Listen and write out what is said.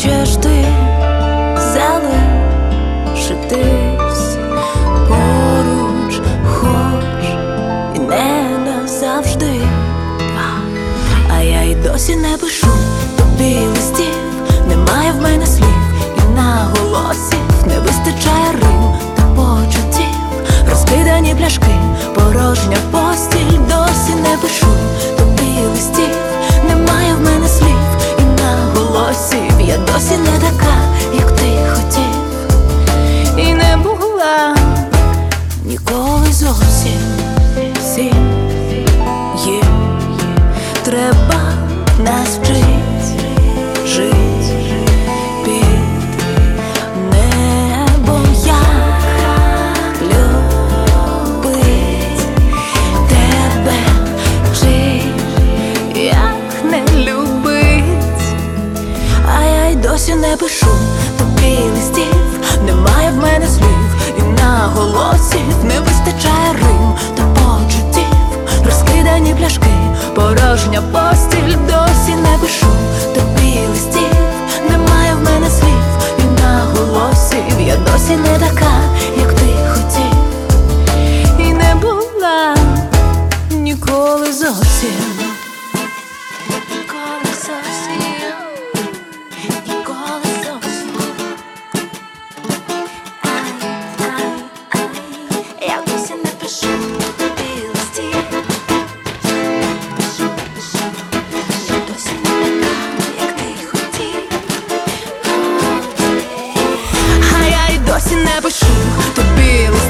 хочеш ти залишитись поруч, хоч і не назавжди. А я й досі не пишу тобі листів, немає в мене слів і наголосів, не вистачає рим та почуттів, розкидані пляшки, порожня постіль. Досі не пишу тобі листів, немає в мене слів і наголосів. Я досі не така, як ти хотів, і не була ніколи зовсім. Всім їм треба нас вчить жить під небом, як любить тебе, чи як не любить. А я й досі не пишу тобі листів, немає в мене слів і наголосів, не вистачає рим та почуттів, розкидані пляшки, порожня постіль. Досі не пишу тобі листів, немає в мене слів і наголосів. Я досі не така, як ти хотів, і не була ніколи зовсім. Ніколи зовсім, ніколи зовсім. Я досі не пишу тобі листів, я досі не така, як ти хотів. А я й досі не пишу тобі листів,